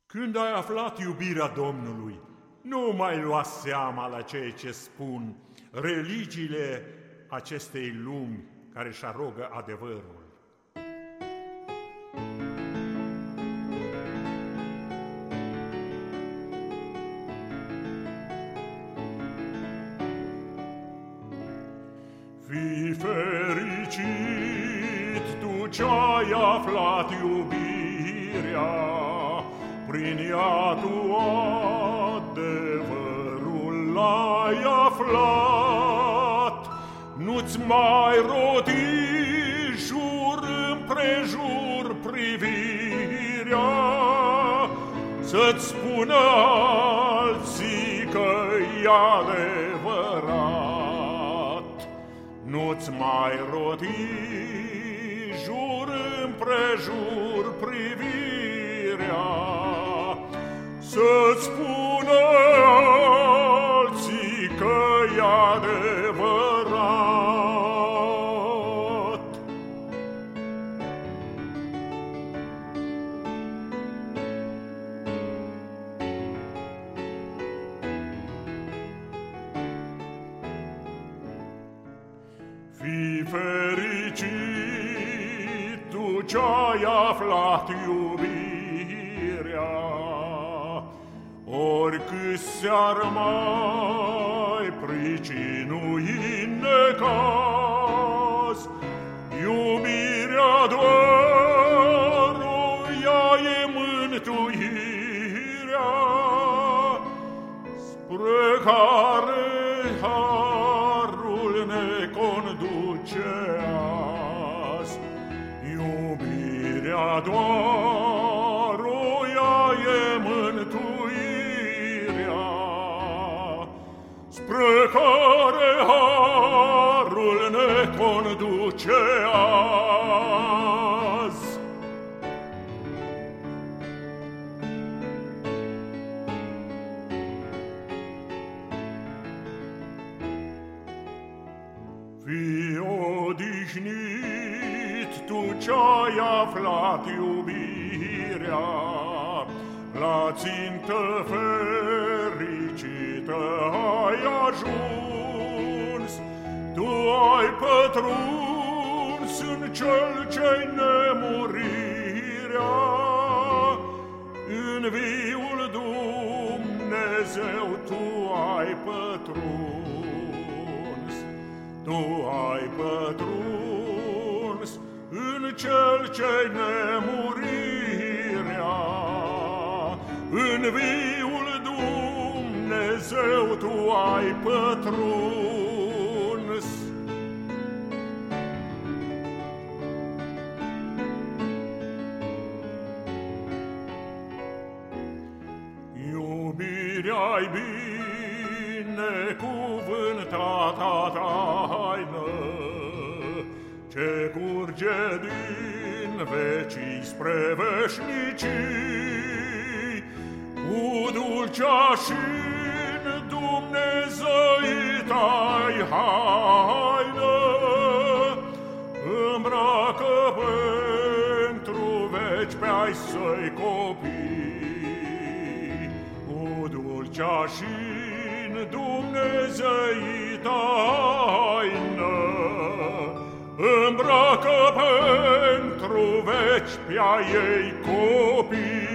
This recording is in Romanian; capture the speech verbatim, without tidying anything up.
Când ai aflat iubirea Domnului, nu mai lua seama la ceea ce spun religiile acestei lumi care își arogă adevărul. Fii fericit tu ce-ai aflat iubirea, prin ea tu adevărul l-ai aflat. Nu-ți mai roti jur împrejur privirea, să-ți spună alții că-i adevărat. Nu-ți mai roti jur împrejur privirea, să-ți spună alții că-i adevărat. Fii fericit tu ce-ai aflat iubirea, oricât s-ar mai pricinui în necaz. Iubirea doar o ea e mântuirea, spre care harul ne conduce azi. Iubirea doar o ea e mântuirea, spre care harul ne conduce azi. Fii odihnit tu ce-ai aflat iubirea, la țintă fericită ai ajuns. Tu ai pătruns în cel ce-i nemurirea, în viul Dumnezeu tu ai pătruns. Tu ai pătruns în cel ce-i nemurirea, în viul Dumnezeu tu ai pătruns. Iubirea-i binecuvântata taină, ce curge din vecii spre veșnicii, cu dulcea și-n dumnezeitai haină, îmbracă pentru veci pe-ai săi copii. Cu dulcea și-n dumnezeitai haină, îmbracă pentru veci pe-ai ei copii.